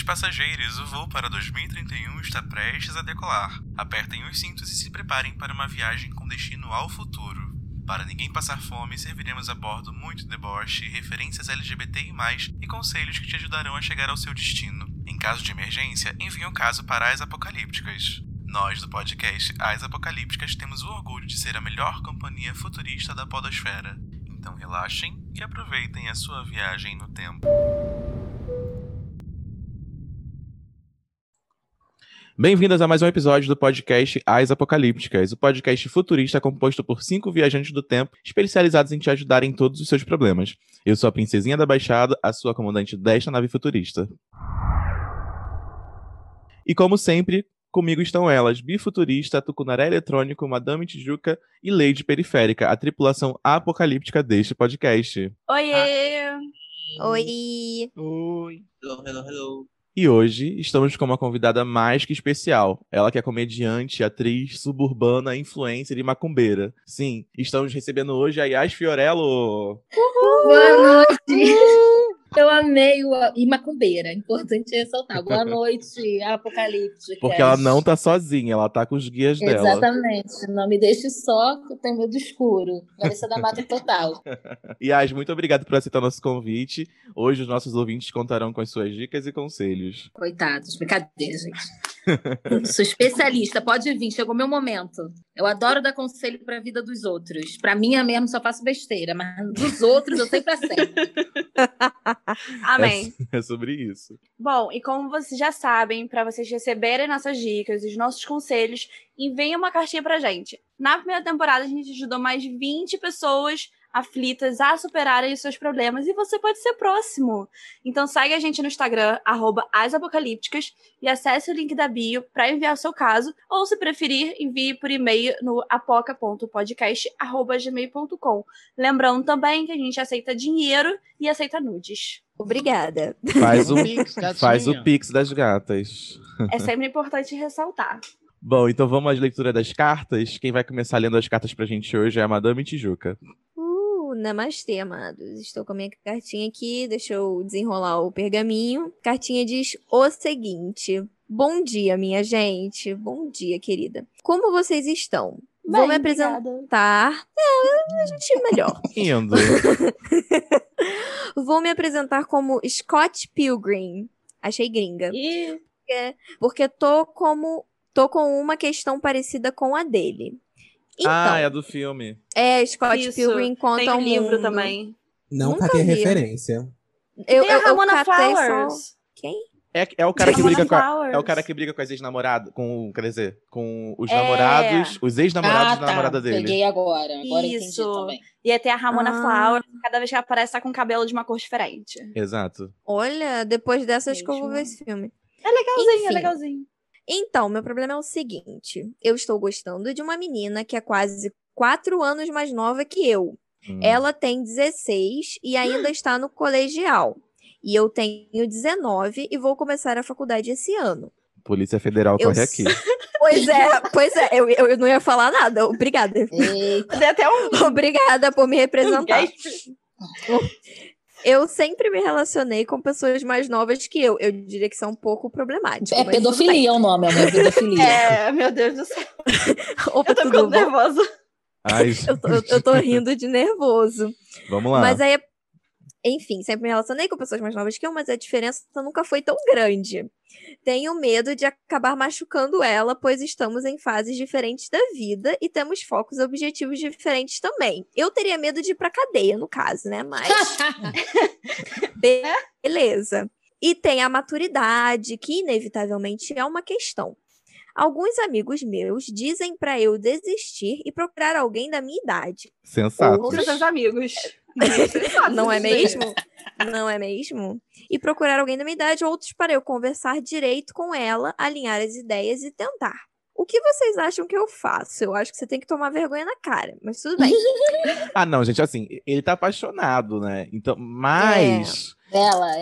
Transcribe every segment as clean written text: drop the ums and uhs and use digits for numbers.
Senhores passageiros, o voo para 2031 está prestes a decolar. Apertem os cintos e se preparem para uma viagem com destino ao futuro. Para ninguém passar fome, serviremos a bordo muito deboche, referências LGBTI+, e conselhos que te ajudarão a chegar ao seu destino. Em caso de emergência, envie um caso para As Apocalípticas. Nós, do podcast As Apocalípticas, temos o orgulho de ser a melhor companhia futurista da podosfera. Então relaxem e aproveitem a sua viagem no tempo. Bem-vindas a mais um episódio do podcast As Apocalípticas, o podcast futurista composto por 5 viajantes do tempo especializados em te ajudar em todos os seus problemas. Eu sou a Princesinha da Baixada, a sua comandante desta nave futurista. E como sempre, comigo estão elas, Bifuturista, Tucunaré Eletrônico, Madame Tijuca e Lady Periférica, a tripulação apocalíptica deste podcast. Oiê! Oi! Oi! Hello. E hoje estamos com uma convidada mais que especial. Ela que é comediante, atriz, suburbana, influencer e macumbeira. Sim, estamos recebendo hoje a Yas Fiorello. Boa noite! Eu amei e macumbeira, importante ressaltar. Boa noite, Apocalíptica. Porque ela não tá sozinha, ela tá com os guias dela. Exatamente, não me deixe só, que eu tenho medo escuro. Vanessa da Mata total. Yas, muito obrigado por aceitar nosso convite. Hoje os nossos ouvintes contarão com as suas dicas e conselhos. Coitados, brincadeira, gente. Sou especialista, pode vir, chegou meu momento. Eu adoro dar conselho para a vida dos outros. Para mim, eu mesmo só faço besteira, mas dos outros eu sempre acerto. Amém. É sobre isso. Bom, e como vocês já sabem, para vocês receberem nossas dicas e os nossos conselhos, enviem uma cartinha pra gente. Na primeira temporada, a gente ajudou mais de 20 pessoas aflitas a superarem os seus problemas e você pode ser próximo. Então segue a gente no Instagram, @asapocalípticas, e acesse o link da bio para enviar o seu caso, ou se preferir, envie por e-mail no apoca.podcast@gmail.com. Lembrando também que a gente aceita dinheiro e aceita nudes. Obrigada. Faz o Pix das gatas. É sempre importante ressaltar. Bom, então vamos às leituras das cartas. Quem vai começar lendo as cartas pra gente hoje é a Madame Tijuca. Namastê, amados. Estou com a minha cartinha aqui, deixa eu desenrolar o pergaminho. Cartinha diz o seguinte: bom dia, minha gente. Bom dia, querida. Como vocês estão? Vou me apresentar. A gente melhor. Indo. Vou me apresentar como Scott Pilgrim. Achei gringa. Porque tô com uma questão parecida com a dele. Então, é do filme. Scott Pilgrim conta tem um livro mundo. também. Não Nunca catei vi. referência. Eu Tem a Ramona catei Flowers. só... Quem? É o cara que briga com Flowers. é o cara que briga com as ex-namoradas, quer dizer, com os namorados, os ex-namorados da namorada dele. Peguei agora entendi Isso. também. E aí tem a Ramona Flowers, cada vez que ela aparece tá com o cabelo de uma cor diferente. Exato. Olha, depois dessa acho que eu vou Mesmo. ver esse filme. É legalzinho, Enfim. é legalzinho. Então, meu problema é o seguinte. Eu estou gostando de uma menina que é quase 4 anos mais nova que eu. Ela tem 16 e ainda está no colegial. E eu tenho 19 e vou começar a faculdade esse ano. Polícia Federal corre aqui. Pois é, eu não ia falar nada. Obrigada. Eita. Tem até um Obrigada por me representar. Eu sempre me relacionei com pessoas mais novas que eu. Eu diria que são um pouco problemáticas. É pedofilia o nome, amor. Pedofilia. meu Deus do céu. Opa, Eu tô tudo ficando bom? nervosa. Ai, Eu tô rindo de nervoso. vamos lá. Mas aí, enfim, sempre me relacionei com pessoas mais novas que eu, mas a diferença nunca foi tão grande. Tenho medo de acabar machucando ela, pois estamos em fases diferentes da vida e temos focos e objetivos diferentes também. Eu teria medo de ir pra cadeia, no caso, né? Mas... Beleza. E tem a maturidade, que inevitavelmente é uma questão. Alguns amigos meus dizem pra eu desistir e procurar alguém da minha idade. Sensato. Com seus amigos. Não é mesmo? Não é mesmo? E procurar alguém da minha idade, outros para eu conversar direito com ela, alinhar as ideias e tentar. O que vocês acham que eu faço? Eu acho que você tem que tomar vergonha na cara, mas tudo bem. Não, gente, assim, ele tá apaixonado, né? Então, mas... Ela.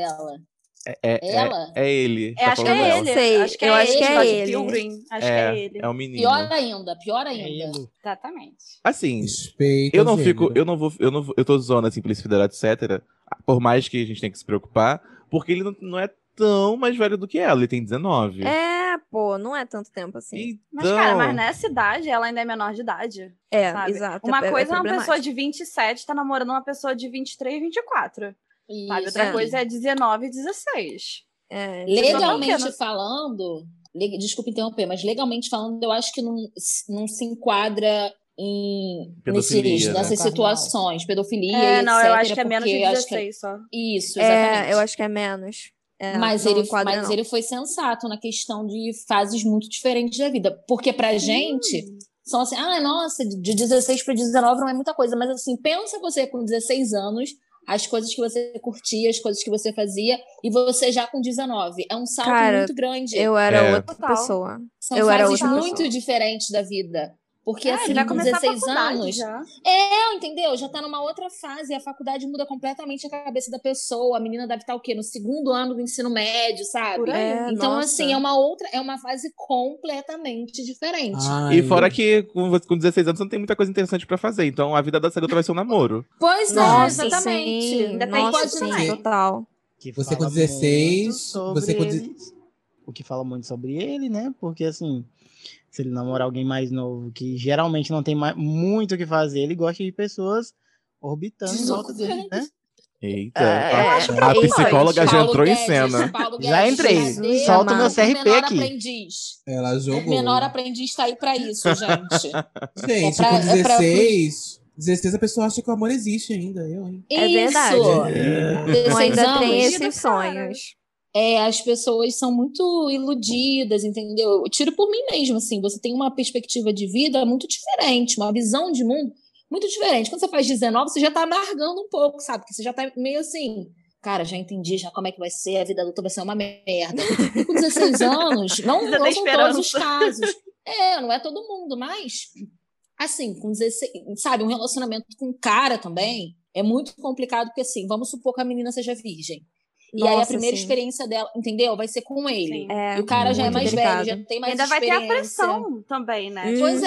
É ele. Acho que falando é dela. ele. Não sei, Acho que eu é acho ele. que é Scott ele. Pilgrim. Acho que é ele. É o menino. Pior ainda. Exatamente. Assim, Respeita eu não o fico, gênero. eu tô zoando assim, Polícia Federal, etc. Por mais que a gente tenha que se preocupar, porque ele não é tão mais velho do que ela, ele tem 19. Pô, não é tanto tempo assim. Então, Mas, cara, mas nessa idade, ela ainda é menor de idade. Sabe? Exato. Uma coisa é uma problemático. pessoa de 27 tá namorando uma pessoa de 23, 24. Sabe? Outra Isso. coisa é 19 e 16. Legalmente falando, desculpa interromper, mas legalmente falando, eu acho que não se enquadra Pedofilia, nessas né? situações, pedofilia, Não, etc. eu acho que é menos de porque eu acho que 16 só. Isso, exatamente. Eu acho que é menos. Mas não enquadra, não. ele foi sensato na questão de fases muito diferentes da vida. Porque pra gente, são assim, nossa, de 16 para 19 não é muita coisa. Mas assim, pensa você com 16 anos, as coisas que você curtia, as coisas que você fazia, e você já com 19. É um salto muito grande. Eu era outra Total. pessoa. São eu era fases outra muito pessoa. diferentes da vida. Porque assim, vai com começar 16 a faculdade anos... já. Entendeu? Já tá numa outra fase. A faculdade muda completamente a cabeça da pessoa. A menina deve estar o quê? No segundo ano do ensino médio, sabe? Por aí. Então, nossa. assim, é uma fase completamente diferente. E fora que com 16 anos você não tem muita coisa interessante pra fazer. Então a vida da garota vai ser um namoro. Pois Nossa, exatamente. sim. Ainda Nossa, pode também. total. Que Você com fala 16, muito sobre você com ele. O que fala muito sobre ele, né? Porque assim, se ele namorar alguém mais novo, que geralmente não tem muito o que fazer, ele gosta de pessoas orbitando em volta dele, né? Eita. acho A psicóloga já Paulo entrou em Guedes, cena. Paulo Guedes, Já entrei. cadê Solta o meu o CRP menor aqui. aprendiz? Ela O jogou. menor aprendiz tá aí pra isso, gente. Gente, pra- com é pra- 16 a pessoa acha que o amor existe ainda. Eu, hein? É verdade. Isso. Eu 16 ainda tenho anos. esses sonhos. As pessoas são muito iludidas, entendeu? Eu tiro por mim mesmo, assim, você tem uma perspectiva de vida muito diferente, uma visão de mundo muito diferente. Quando você faz 19, você já tá amargando um pouco, sabe? Porque você já tá meio assim, cara, já entendi já como é que vai ser, a vida adulta vai ser uma merda. E com 16 anos, não Você tem são esperança. todos os casos. Não é todo mundo, mas, assim, com 16, sabe, um relacionamento com um cara também é muito complicado, porque assim, vamos supor que a menina seja virgem. E aí a Nossa, primeira sim. experiência dela, entendeu? Vai ser com ele. Sim. E o cara já é muito mais delicado. velho, já tem mais Ainda vai ter a experiência. pressão também, né? Pois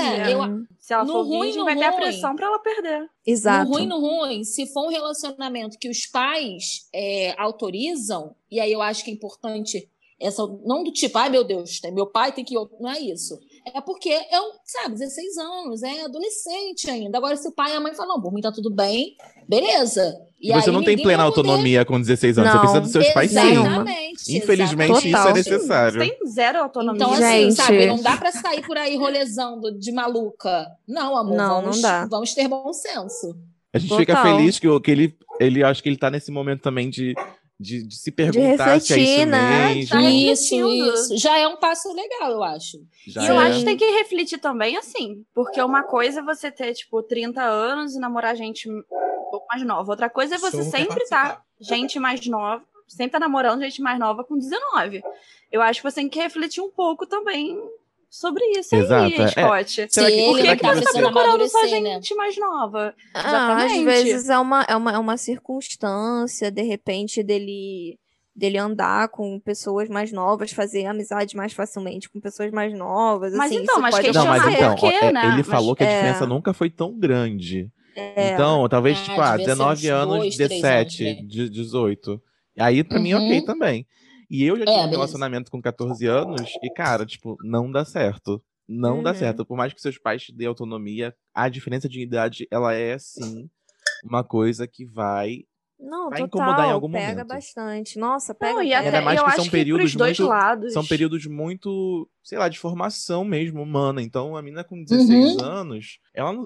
Se ela no for ruim, virgem, no vai ter a ruim. pressão pra ela perder. Exato. No ruim, se for um relacionamento que os pais autorizam, e aí eu acho que é importante, não do tipo, ai meu Deus, meu pai tem que... Não é isso. É porque sabe, 16 anos, é adolescente ainda. Agora, se o pai e a mãe falam, não, por mim tá tudo bem, beleza. E você aí não tem ninguém plena vai poder- autonomia com 16 anos. Não. Você precisa dos seus pais sim. Exatamente. Infelizmente, exatamente. isso é Total. necessário. Tem zero autonomia. Então, assim, Gente. sabe, não dá pra sair por aí rolezando de maluca. Não, amor, Não dá. vamos ter bom senso. A gente Total. fica feliz que ele acho que ele tá nesse momento também de se perguntar se é refletir, isso né? mesmo. Tá refletindo. Isso. Já é um passo legal, eu acho. Já E eu é. acho que tem que refletir também, assim, porque uma coisa é você ter, tipo, 30 anos e namorar gente um pouco mais nova. Outra coisa é você Show, quer sempre tá gente mais nova, sempre tá namorando gente mais nova com 19. Eu acho que você tem que refletir um pouco também sobre isso Exato, aí, Scott. Será que- Por será que que você tá você- procurando só amadurecer, né? gente mais nova? Às Exatamente. vezes é uma circunstância, de repente, dele andar com pessoas mais novas, fazer amizade mais facilmente com pessoas mais novas. Mas assim, então, isso mas pode Não, mas questionar então, por quê, né? ele Mas- falou que a diferença nunca foi tão grande. Então, talvez, tipo, devia ser 19 uns anos, 2, 3 17, anos, né? 18. Aí, pra mim, Uhum. ok também. E eu já tive um beleza. relacionamento com 14 anos e, cara, tipo, não dá certo. Não dá Uhum. certo. Por mais que seus pais te dêem autonomia, a diferença de idade, ela é, sim, uma coisa que vai Não, vai total, incomodar em algum pega momento. bastante. Nossa, pega, Não, e pega. até Ainda mais eu que acho são que períodos pros dois muito- lados. São períodos muito, sei lá, de formação mesmo, humana. Então, a menina com 16 anos,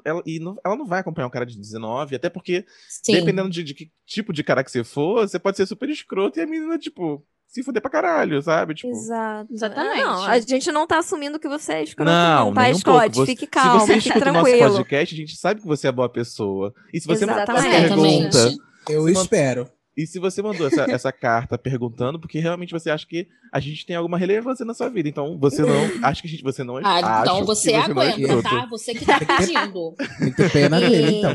ela não vai acompanhar um cara de 19, até porque, Sim. dependendo de que tipo de cara que você for, você pode ser super escroto e a menina, tipo, se fuder pra caralho, sabe? Tipo, Exato. Exatamente. Não, a gente não tá assumindo que você é escroto, não, tá, nem um Scott? pouco. Fique Se calmo, você fique escuta o nosso tranquilo. podcast, a gente sabe que você é boa pessoa. E se você mandou essa Exatamente. pergunta, Eu espero. e se você mandou essa carta perguntando, porque realmente você acha que a gente tem alguma relevância na sua vida. Então, você não. Acho que você não é. Então acho você que não é aguenta, escroto. tá? Você que tá pedindo. Tem que ter pena dele, então.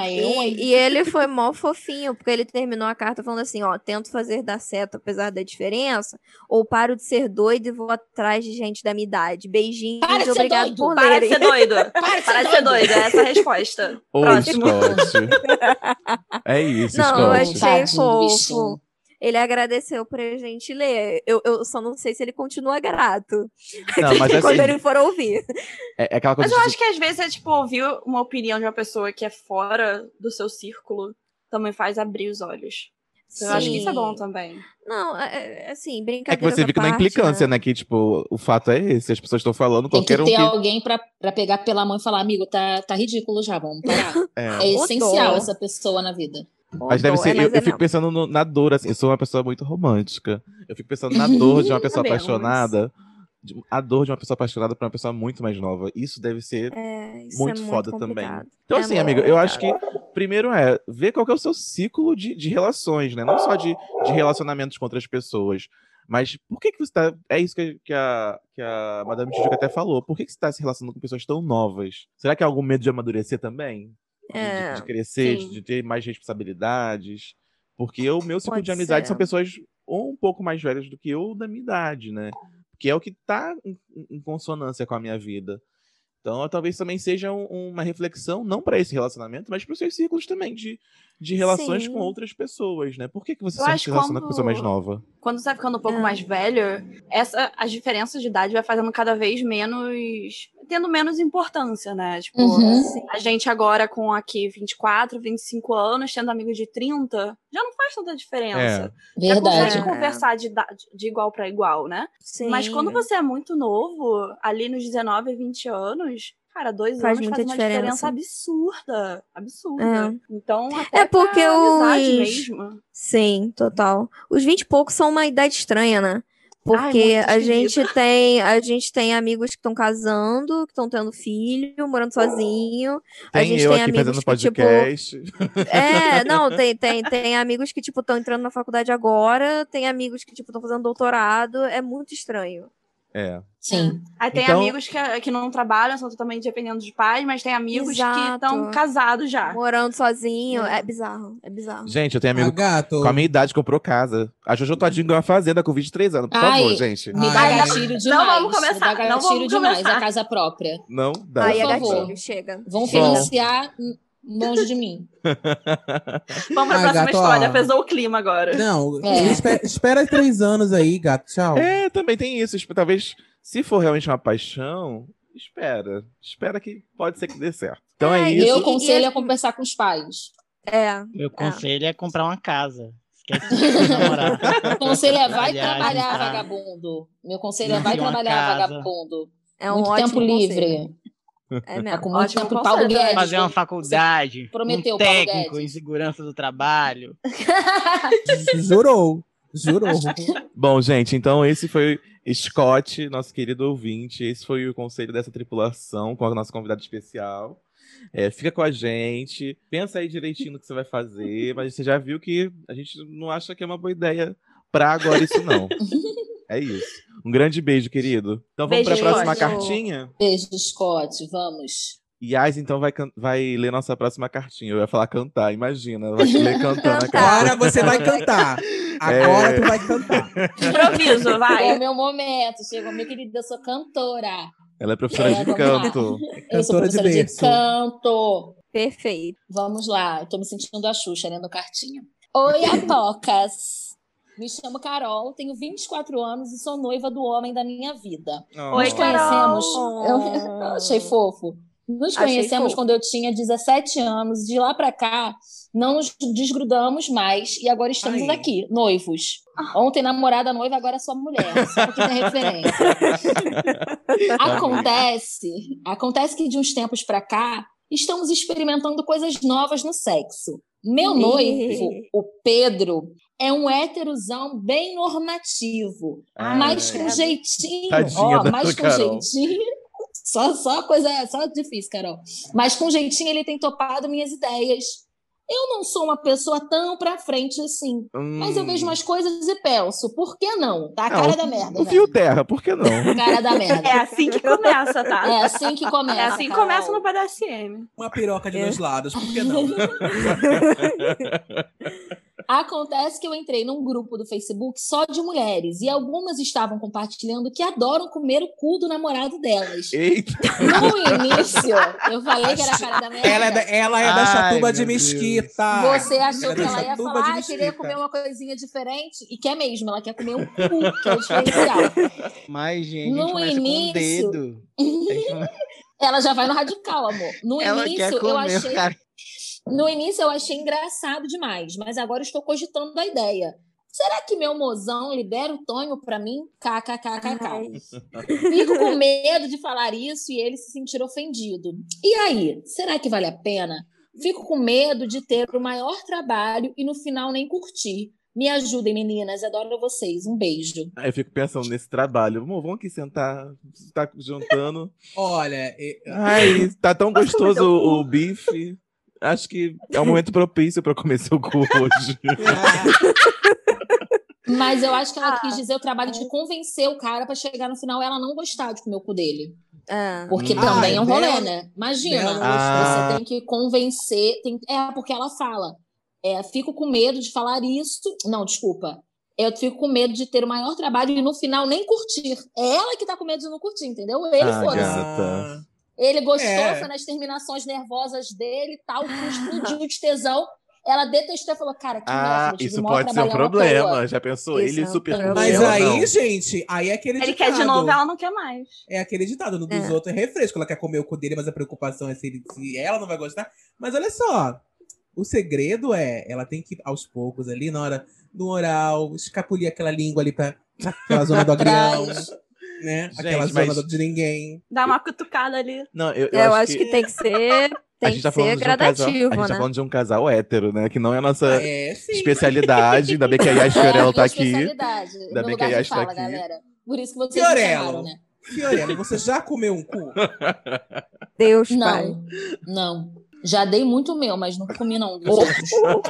E ele foi mó fofinho, porque ele terminou a carta falando assim, ó, tento fazer dar certo apesar da diferença, ou paro de ser doido e vou atrás de gente da minha idade. Beijinhos Para de e ser obrigado doido, por Para de lerem. ser doido. Para Para de ser doido. É essa a resposta. Oi, Próximo. Scott. É isso, Não, eu Scott. achei Tadinho do fofo. bichinho. ele agradeceu pra gente ler. Eu só não sei se ele continua grato. Não, mas Quando assim, ele for ouvir. é aquela coisa Mas eu de... acho que às vezes é tipo, ouvir uma opinião de uma pessoa que é fora do seu círculo também faz abrir os olhos. Eu acho que isso é bom também. Não, assim, É que brincadeira você fica na implicância, né? Que, tipo, o fato é esse. As pessoas estão falando, Tem que qualquer um ter que... alguém pra pegar pela mão e falar, amigo, tá ridículo já, vamos parar. É essencial dó. essa pessoa na vida. Mas deve ser... mas eu fico pensando na dor, assim. Eu sou uma pessoa muito romântica. Eu fico pensando na dor de uma pessoa Sabemos. apaixonada. A dor de uma pessoa apaixonada por uma pessoa muito mais nova. Isso deve ser isso muito é foda muito também. complicado. Então, É assim, muito amiga, eu acho complicado. que primeiro é ver qual que é o seu ciclo de relações, né? Não só de relacionamentos com outras pessoas. Mas por que você tá... É isso que a Madame Tijuca até falou. Por que você tá se relacionando com pessoas tão novas? Será que é algum medo de amadurecer também? De crescer, sim. de ter mais responsabilidades? Porque o meu ciclo Pode de amizade ser. são pessoas ou um pouco mais velhas do que eu, da minha idade, né? Que é o que tá em consonância com a minha vida. Então, talvez também seja uma reflexão, não para esse relacionamento, mas para os seus círculos também, de relações com Sim. outras pessoas, né? Por que você Eu só acho se relaciona com quando- pessoa mais nova? Quando você vai ficando um pouco mais velho, as diferenças de idade vai fazendo cada vez menos... Tendo menos importância, né? Tipo, a gente agora com aqui 24, 25 anos, tendo amigo de 30, já não faz tanta diferença. Já Verdade. consegue conversar de igual pra igual, né? Sim. Mas quando você é muito novo, ali nos 19, 20 anos, cara, 2 Faz anos muita faz uma diferença. diferença absurda. Absurda. É. Então, até É porque pra amizade os... mesmo. Sim, total. Os 20 e poucos são uma idade estranha, né? Porque muito a esquisito. gente tem amigos que estão casando, que estão tendo filho, morando sozinho. A Tem gente eu tem aqui amigos fazendo que, tipo... podcast. Não, tem amigos que, tipo, estão entrando na faculdade agora, tem amigos que, tipo, estão fazendo doutorado. É muito estranho. Sim. Aí tem Então- amigos que não trabalham, são totalmente dependendo dos pais, mas tem amigos que Exato. estão casados já. Morando sozinho. É bizarro, é bizarro. Gente, eu tenho amigo gato. com a minha idade comprou casa. A Jojo Todinho ganhou uma fazenda com 23 anos. Por favor, gente. Me dá Ai, gatilho demais. vamos começar, Me dá não gatilho vamos demais começar. a casa própria. Não dá. Aí é Por favor. gatilho, chega. Vão Chega. financiar longe de mim. Vamos pra Ai, próxima gato, história, ó. pesou o clima agora. Não, É. espera 3 anos aí, gato. Tchau. É, também tem isso. Talvez, se for realmente uma paixão, espera. Espera que pode ser que dê certo. Então é isso. Eu aconselho a conversar com os pais. Meu conselho é comprar uma casa. Esquece de namorar. Meu conselho é vai Viagem, trabalhar, tá? vagabundo. Meu conselho é Não vai tem uma trabalhar, casa. vagabundo. É um Muito ótimo tempo conselho. livre. É Tá mesmo. com muito Ótimo tempo. conselho, Paulo Guedes. Fazer uma faculdade, prometeu, um Paulo técnico Guedes. em segurança do trabalho. Jurou. Bom, gente, então esse foi Scott, nosso querido ouvinte. Esse foi o conselho dessa tripulação com a nossa convidada especial. Fica com a gente, pensa aí direitinho no que você vai fazer, mas você já viu que a gente não acha que é uma boa ideia pra agora isso não. É isso. Um grande beijo, querido. Então vamos Beijo, para a próxima Scott. cartinha? Beijo, Scott. Vamos. Yas, então, vai ler nossa próxima cartinha. Eu ia falar cantar, imagina. Vai ler cantando a carta. Agora você vai cantar. Agora tu vai cantar. Improviso, É o vai. meu momento. Chegou, minha querida, eu sou cantora. Ela é professora de vamos lá. canto. Eu sou Cantora de professora de berço. canto. Perfeito. Vamos lá, eu tô me sentindo a Xuxa lendo cartinha. Oi, Apocas. Me chamo Carol, tenho 24 anos e sou noiva do homem da minha vida. Oi, Nos conhecemos. Carol. Eu achei fofo. Nos Achei conhecemos fofo. quando eu tinha 17 anos. De lá pra cá, não nos desgrudamos mais e agora estamos Ai. aqui, noivos. Ontem namorada, noiva, agora só mulher. Só porque tem referência. Acontece que de uns tempos pra cá, estamos experimentando coisas novas no sexo. Meu noivo, o Pedro, é um héterozão bem normativo, mas com jeitinho. Tadinha da Mas com Carol. jeitinho. Só coisa, só difícil, Carol. Mas com jeitinho ele tem topado minhas ideias. Eu não sou uma pessoa tão pra frente assim, mas eu vejo umas coisas e penso, por que não? Tá a cara da merda. O né? fio terra, por que não? Cara da merda. É assim que começa, tá? É assim que começa. É assim que Carol. começa no BDSM. Uma piroca de 2 lados, por que não? Acontece que eu entrei num grupo do Facebook só de mulheres e algumas estavam compartilhando que adoram comer o cu do namorado delas. Eita! No início, eu falei que era a cara da minha Ela vida. é da Ai, Chatuba de meu Deus. Mesquita. Você achou Ela que é da ela ia Chatuba falar, de queria Mesquita. comer uma coisinha diferente? E quer mesmo, ela quer comer um cu, que é o diferencial. Mas, gente, a gente No começa com o início- dedo. A gente come- Ela já vai no radical, amor. No Ela início, quer eu comer, achei... cara. No início eu achei engraçado demais, mas agora eu estou cogitando a ideia. Será que meu mozão libera o Tonho pra mim? KKKKK. Ai, Fico com medo de falar isso e ele se sentir ofendido. E aí, será que vale a pena? Fico com medo de ter o maior trabalho e no final nem curtir. Me ajudem, meninas. Adoro vocês. Um beijo. Aí eu fico pensando nesse trabalho. Amor, vamos aqui sentar. Você tá juntando. Olha, Ai, tá tão Posso comer gostoso teu cu? o bife. Acho que é um momento propício pra eu comer seu cu hoje. Mas eu acho que ela quis dizer o trabalho de convencer o cara pra chegar no final ela não gostar de comer o cu dele. ah, Porque Ah, também é um rolê, dela- né? Imagina, dela não gostar. você tem que convencer. Porque ela fala. Fico com medo de falar isso. Não, desculpa. Eu fico com medo de ter o maior trabalho e no final nem curtir. É ela que tá com medo de não curtir, entendeu? Ele Ah, foda-se. gata. Ele gostou, É. foi nas terminações nervosas dele e tal, explodiu de tesão. Ela detestou e falou, cara, que merda, eu tive Isso o maior pode ser um trabalhão à problema. toa. Já pensou? Isso Ele é um super problema. Mas ela aí, não. gente, aí é aquele Ele ditado. quer de novo, ela não quer mais. É aquele ditado, no dos É. outros é refresco. Ela quer comer o cu dele, mas a preocupação é se ela não vai gostar. Mas olha só, o segredo é, ela tem que, aos poucos ali, na hora do oral, escapulir aquela língua ali pra aquela zona do agrião, né? Gente, Aquela mas- zona de ninguém. Dá uma cutucada ali. Não, eu eu acho que tem que ser, a tem gente que tá falando ser de um casal. A gradativo, gente tá né? falando de um casal hétero, né? Que não é a nossa É, sim. especialidade. Ainda bem que a Yas Minha Fiorello tá aqui. especialidade, Ainda meu bem que a lugar de Yas tá fala, aqui. galera. Por isso que vocês me Fiorello. chamaram, né? Fiorello, você já comeu um cu? Deus, pai. Não, não. Já dei muito meu, mas nunca comi, não. Dos outros.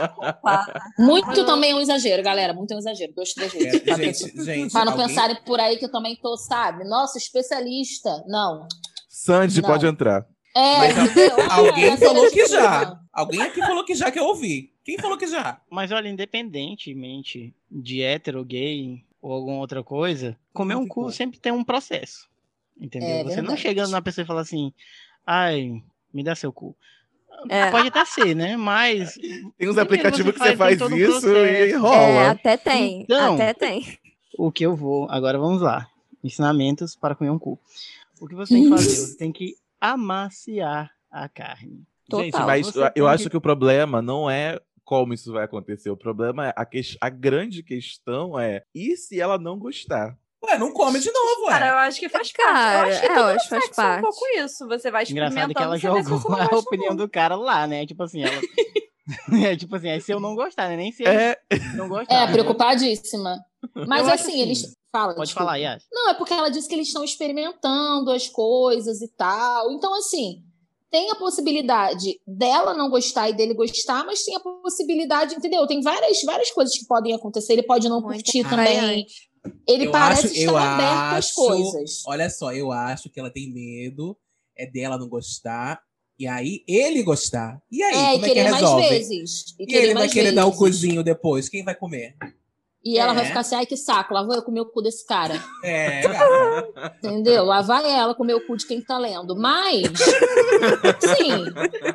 Muito também é um exagero, galera. Muito é um exagero. 2, 3 vezes. Pra Gente, pra não alguém- pensarem por aí que eu também tô, sabe? Nossa, especialista. Não. Sandy, Não. pode entrar. Mas entendeu? alguém Ah, falou que beleza, já. Alguém aqui falou que já, que eu ouvi. Quem falou que já? Mas olha, independentemente de hétero, gay ou alguma outra coisa, comer um Muito cu bom. sempre tem um processo. Entendeu? É Você não verdade. chegando na pessoa e fala assim, ai, me dá seu cu. É. Pode até ser, né? Mas Tem uns primeiro aplicativos que você faz tem todo o isso e processo. rola. É, até tem. Então- Até tem. o que eu vou. Agora vamos lá. Ensinamentos para comer um cu. O que você tem que fazer? Você tem que amaciar a carne. Total. Gente, mas Você eu tem acho que- que o problema não é como isso vai acontecer. O problema é a grande questão é e se ela não gostar? Ué, não come de novo, Cara, ué. eu acho que faz Cara, parte. Eu acho que eu tudo acho no que faz sexo é um parte. pouco isso. Você vai Engraçado experimentando que ela e você vê se jogou você não a gosta opinião ou não. do cara lá, né? Tipo assim, ela. É tipo assim, é se eu não gostar, né? Nem se ele É, não gostar. preocupadíssima. Mas Eu acho assim, assim, eles. Fala, Pode desculpa. falar, Yas. Não, é porque ela disse que eles estão experimentando as coisas e tal. Então, assim, tem a possibilidade dela não gostar e dele gostar, mas tem a possibilidade, entendeu? Tem várias coisas que podem acontecer. Ele pode não Muito curtir também. variante. Ele Eu parece acho- estar eu aberto às acho- coisas. Olha só, eu acho que ela tem medo dela não gostar. E aí, ele gostar. E aí, E como é que querer mais resolve? vezes. E ele vai mais querer dar o vezes. cozinho depois. Quem vai comer? E ela É. vai ficar assim, ai, que saco, lá vou eu comer o cu desse cara. É, gata. Entendeu? Lá vai ela comer o cu de quem tá lendo. Mas, sim,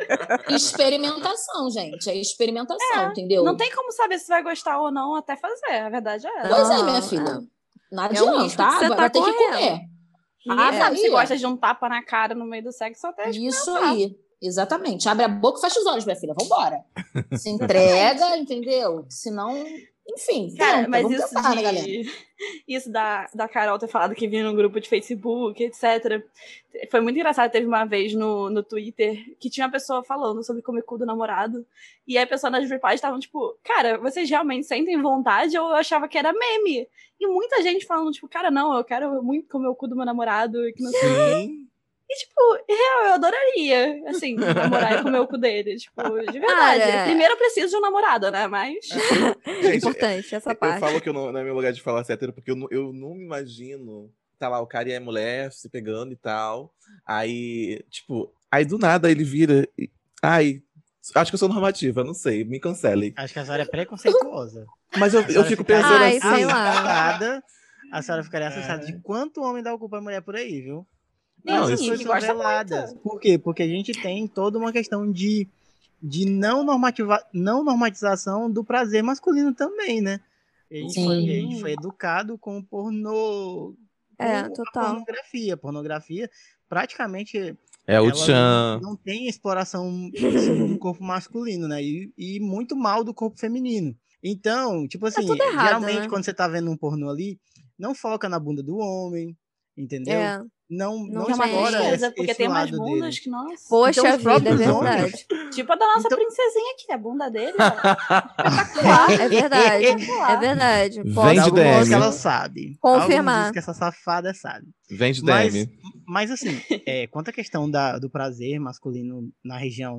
experimentação, gente. É experimentação, entendeu? Não tem como saber se vai gostar ou não até fazer. A verdade é essa. Pois é, Não, minha filha. Não É um risco adianta, que você vai tá ter que correndo. comer. Ninguém Ah, sabe se aí, ó. gosta de um tapa na cara no meio do sexo até Isso aí. Exatamente. Abre a boca e fecha os olhos, minha filha. Vambora. Se entrega, entendeu? Senão, enfim. Cara, tenta, mas vamos isso tentar, né, galera? isso da Carol ter falado que vinha no grupo de Facebook, etc. Foi muito engraçado. Teve uma vez no Twitter que tinha uma pessoa falando sobre comer cu do namorado. E aí a pessoa nas replies estavam tipo, cara, vocês realmente sentem vontade? Ou eu achava que era meme? E muita gente falando, tipo, cara, não, eu quero muito comer o cu do meu namorado. Que não sei o quê. sim. E, tipo, real, eu adoraria, assim, namorar e comer o cu dele. Tipo, de verdade. Cara. Primeiro eu preciso de um namorado, né? Mas. É Gente, importante essa eu parte. falo que não é meu lugar de falar ser hétero, porque eu não me imagino. Tá lá, o cara e a mulher se pegando e tal. Aí, tipo, aí do nada ele vira. Ai, Acho que eu sou normativa, não sei, me cancelem. Acho que a senhora é preconceituosa. Mas eu fico pensando Ai, assim. sei lá. Assustada. A senhora ficaria assustada de quanto homem dá o cu pra mulher por aí, viu? Não, Essas isso- coisas são veladas. Por quê? Porque a gente tem toda uma questão de não normatização do prazer masculino também, né? A gente foi educado com pornô. Com a Total. pornografia. Pornografia, praticamente, É o ela Tchan. não tem exploração assim, do corpo masculino, né? E muito mal do corpo feminino. Então, tipo assim, tudo errado, geralmente né? quando você tá vendo um pornô ali, não foca na bunda do homem, entendeu? É. Não Que é uma explora tristeza, porque esse tem umas lado bundas dele. que, nossa. Poxa Então, os vida, é próprios verdade. Tipo a da nossa Então- princesinha aqui, a bunda dele, ó. Espetacular. É verdade. Espetacular. É verdade. Vem Posso de Alguns dias DM. que ela sabe. Confirmar. Alguns dias que essa safada sabe. Vem de Mas, DM. mas assim, quanto à questão do prazer masculino na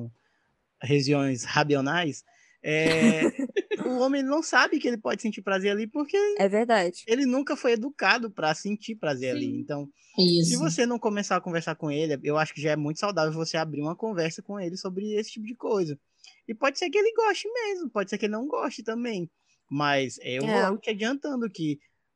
regiões rabionais, o homem não sabe que ele pode sentir prazer ali porque É verdade. ele nunca foi educado para sentir prazer ali. Então, se Isso. você não começar a conversar com ele, eu acho que já é muito saudável você abrir uma conversa com ele sobre esse tipo de coisa. E pode ser que ele goste mesmo, pode ser que ele não goste também. Mas eu vou logo te adiantando que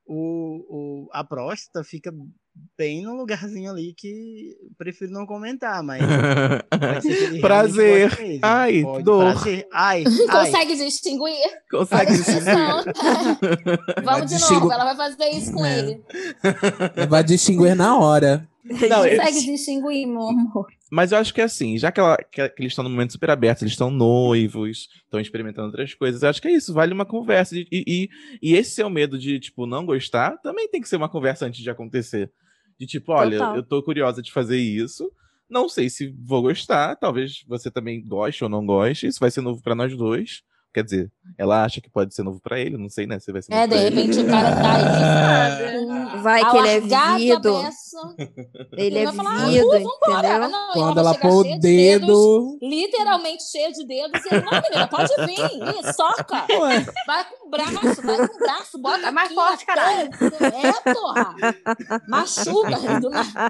a próstata fica bem no lugarzinho ali que eu prefiro não comentar, mas pode ser que ele Prazer. realmente goste mesmo. Ai, Pode, dor. prazer. Ai. Consegue distinguir? Consegue Olha a distinguir? distinção. Vamos de distingu- novo, ela vai fazer isso com É. ele. Vai distinguir na hora. Não, Consegue distinguir, meu amor. mas eu acho que assim, já que eles estão no momento super aberto, eles estão noivos, estão experimentando outras coisas, eu acho que é isso, vale uma conversa. E esse seu medo de, tipo, não gostar, também tem que ser uma conversa antes de acontecer. De tipo, olha, Total. eu tô curiosa de fazer isso, não sei se vou gostar, talvez você também goste ou não goste, isso vai ser novo pra nós dois. Quer dizer, ela acha que pode ser novo pra ele, não sei, né, se vai ser novo De pra ele. repente o cara tá aí com Vai a que ele é largada vivido. beça. Ele é vai falar, vivido, vambora. entendeu? Não, Quando vai ela chegar pôr o cheia de dedos, dedo. literalmente cheia de dedos, e ele, não, menina, pode vir, soca. Ué, Vai com o braço, bota Vai mais aqui, forte, caralho. porra. Machuca. Do nada.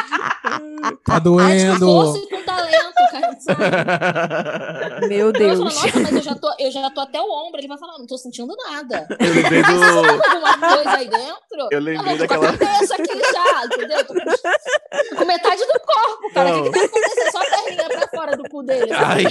tá Arte com doendo. força e com talento, cara, sabe? Meu Eu Deus. falo, nossa, mas eu já tô até o ombro. Ele vai falar, não tô sentindo nada. Eu lembrei Mas você tá do. com alguma coisa aí dentro? Eu lembrei tô com daquela. a cabeça aqui já, entendeu? Tô com metade do corpo, cara. Não. O que vai acontecer? Só a perninha pra fora do cu dele. Ai,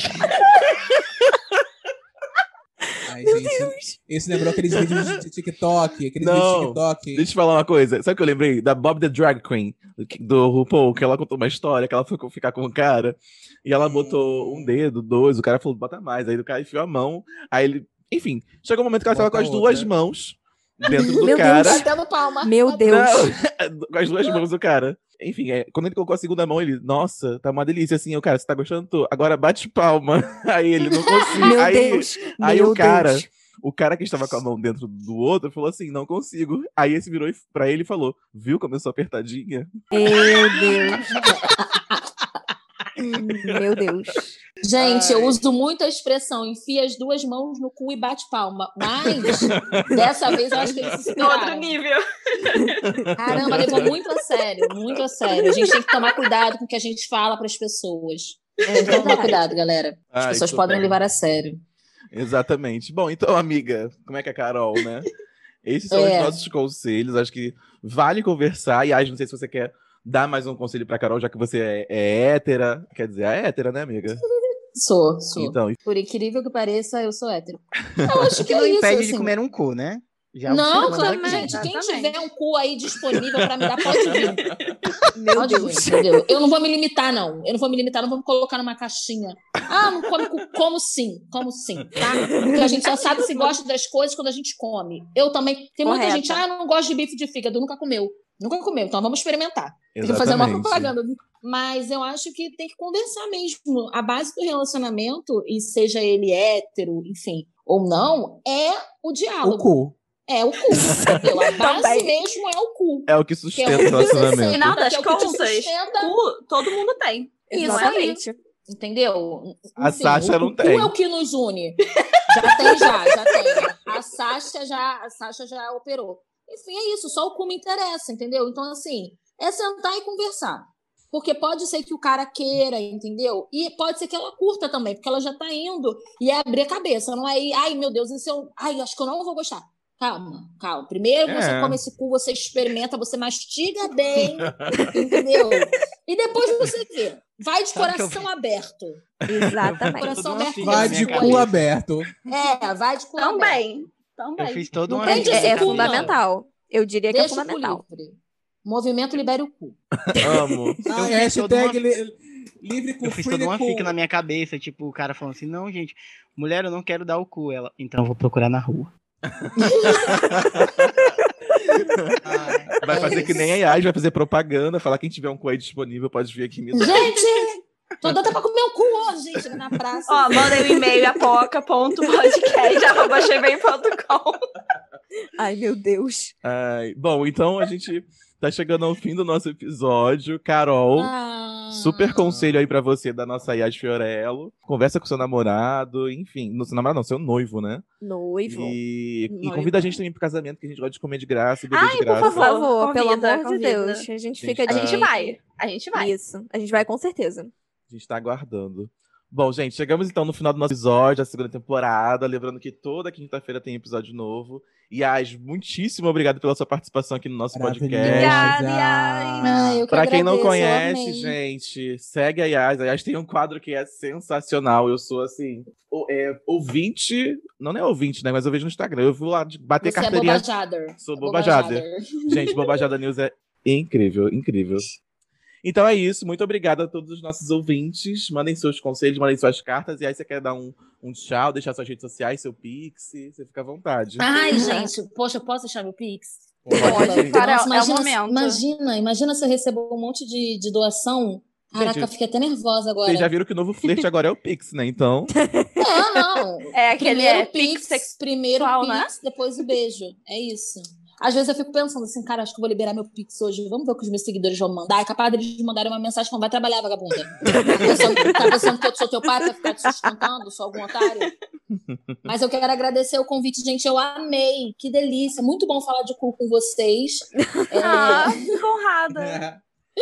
Ai, gente, esse lembrou aqueles vídeos de TikTok. Aqueles Não. vídeos de TikTok. deixa eu te falar uma coisa. Sabe o que eu lembrei? Da Bob the Drag Queen, do RuPaul, que ela contou uma história, que ela foi ficar com o cara, e ela botou um dedo, dois, o cara falou, bota mais. Aí o cara enfiou a mão, aí ele... Enfim, chegou um momento que ela estava com Bota as duas outra. mãos dentro do Meu cara. Deus. Batendo palma. Meu Deus. Não, com as duas mãos do cara. Enfim, quando ele colocou a segunda mão, ele, nossa, tá uma delícia, assim, o cara, você tá gostando? Tô. Agora bate palma. Aí ele não conseguiu. Meu aí, Deus. aí Meu o cara, Deus. o cara que estava com a mão dentro do outro falou assim, não consigo. Aí esse virou pra ele e falou, viu como eu sou apertadinha? Meu Deus. Meu Deus. Gente, eu uso muito a expressão enfia as duas mãos no cu e bate palma. Mas, dessa vez, eu acho que eles se No outro superaram. nível. Caramba, levou muito a sério, muito a sério. A gente tem que tomar cuidado com o que a gente fala para as pessoas. Tem que tomar cuidado, galera. As Ai, pessoas tudo podem bem. levar a sério. Exatamente. Bom, então, amiga, como é que é a Carol, né? Esses são os nossos conselhos. Acho que vale conversar. E, não sei se você quer dar mais um conselho pra Carol, já que você é hétera. Quer dizer, é hétera, né, amiga? Sou. Então, Por incrível que pareça, eu sou hétero. Eu acho que não é isso, impede assim. de comer um cu, né? Já Não, observando claro, aqui. gente, quem Exatamente. tiver um cu aí disponível pra me dar, pode vir. Meu Pode vir, Deus. entendeu? Eu não vou me limitar, não. Eu não vou me limitar, não vou me colocar numa caixinha. Ah, não come cu. Como sim, tá? Porque a gente só sabe se gosta das coisas quando a gente come. Eu também. Tem muita Correta. gente, eu não gosto de bife de fígado, nunca comeu. Nunca comeu, então vamos experimentar. Tem que fazer uma exatamente. propaganda. Mas eu acho que tem que conversar mesmo. A base do relacionamento, e seja ele hétero, enfim, ou não, é o O diálogo. cu. É o cu, entendeu? A base Também. mesmo é o cu. É o que Que é sustenta o o que você relacionamento. sente, Final das que é o que te contas, sustenta. cu, todo mundo tem. Isso Não é aí. Exatamente. Entendeu? A Sasha não o tem. cu é o que nos une. Já tem. A Sasha já operou. Enfim, é isso. Só o cu me interessa, entendeu? Então, assim, é sentar e conversar. Porque pode ser que o cara queira, entendeu? E pode ser que ela curta também, porque ela já tá indo e é abrir a cabeça. Não é ir, ai, meu Deus, ai, acho que eu não vou gostar. Calma. Primeiro você come esse cu, você experimenta, você mastiga bem, entendeu? E depois você vê. Vai de coração aberto. Exatamente. Coração aberto. Vai de cu aberto. Vai de cu aberto. Também. Eu fiz todo um É fundamental. Eu diria que Deixa é fundamental. Movimento libere o cu. Amo. Hashtag livre cu. Eu fiz toda uma fica na minha cabeça, tipo, o cara falando assim, não, gente, mulher, eu não quero dar o cu. Ela, então eu vou procurar na rua. Vai fazer que nem a Yas, vai fazer propaganda, falar quem tiver um cu aí disponível pode vir aqui me dar. Gente, tô dando pra comer o cu hoje, gente, na praça. Ó, mandei um e-mail apoca.podcast@gmail.com. Ai, meu Deus. Bom, então a gente tá chegando ao fim do nosso episódio. Carol, super conselho aí pra você da nossa Yas Fiorello. Conversa com seu namorado, enfim. No seu namorado não, seu noivo, né? Noivo. E convida a gente também pro casamento, que a gente gosta de comer de graça e beber de graça. Por favor, pelo Convida, amor de Deus. A gente fica de... A gente vai. Isso, a gente vai com certeza. A gente tá aguardando. Bom, gente, chegamos então no final do nosso episódio, da segunda temporada. Lembrando que toda quinta-feira tem episódio novo. Yas, muitíssimo obrigado pela sua participação aqui no nosso podcast. Obrigada, Yas. Pra quem não conhece, gente, segue a Yas. A Yas tem um quadro que é sensacional. Eu sou, assim, ouvinte. Não é ouvinte, né? Mas eu vejo no Instagram. Eu vou lá bater Você carteirinha. É bobajader. Sou bobajader. Gente, Bobajada News é incrível, incrível. Então é isso. Muito obrigado a todos os nossos ouvintes. Mandem seus conselhos, mandem suas cartas. E aí você quer dar um tchau, deixar suas redes sociais, seu Pix, você fica à vontade. Ai, gente, poxa, eu posso deixar meu Pix? Pode, cara, Nossa, é o momento. Imagina se eu recebo um monte de doação. Caraca, Gente, fiquei até nervosa agora. Vocês já viram que o novo flerte agora é o Pix, né? Então. Não. É aquele primeiro Pix primeiro sexual, Pix, né? Depois o beijo. É isso. Às vezes eu fico pensando assim, cara, acho que eu vou liberar meu Pix hoje. Vamos ver o que os meus seguidores vão mandar. É capaz deles mandarem uma mensagem falando, vai trabalhar, vagabunda. Tá pensando que eu sou teu pai pra ficar te sustentando? Sou algum otário? Mas eu quero agradecer o convite, gente. Eu amei. Que delícia. Muito bom falar de cu com vocês. Fico honrada.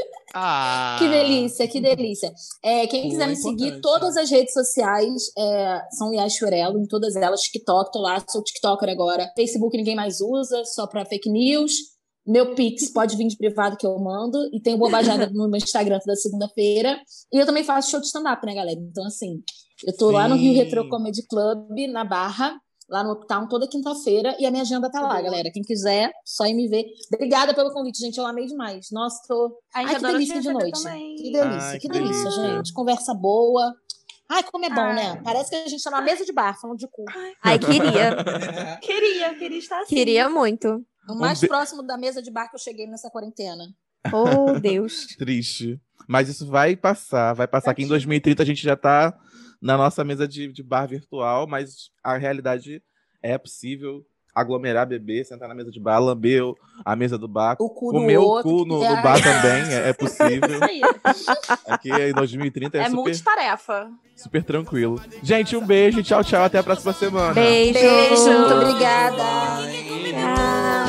Que delícia, que delícia. Quem quiser me seguir, todas as redes sociais são Yas Fiorello, em todas elas. TikTok, tô lá, sou TikToker agora. Facebook ninguém mais usa, só pra fake news. Meu Pix pode vir de privado que eu mando. E tem o Bobajada no meu Instagram toda segunda-feira. E eu também faço show de stand-up, né, galera? Então, assim, eu tô lá no Rio Retro Comedy Club, na Barra, lá no Uptown, toda quinta-feira, e a minha agenda tá lá, galera. Quem quiser, só ir me ver. Obrigada pelo convite, gente. Eu amei demais. Nossa, que delícia de noite. Também. Que delícia, que delícia, gente. Conversa boa. Ai, como é bom, né? Parece que a gente tá numa mesa de bar, falando de cu. Ai, queria. Queria estar assim. Queria muito. O mais próximo da mesa de bar que eu cheguei nessa quarentena. Oh, Deus. Triste. Mas isso vai passar. Vai passar que em 2030 a gente já tá na nossa mesa de bar virtual, mas a realidade é possível aglomerar, beber, sentar na mesa de bar, lamber a mesa do bar, comer o cu no bar também, é possível. Isso aí. Aqui em 2030 é super, multitarefa. super tranquilo. Gente, um beijo, tchau, tchau, até a próxima semana. Beijo. Muito obrigada. Tchau.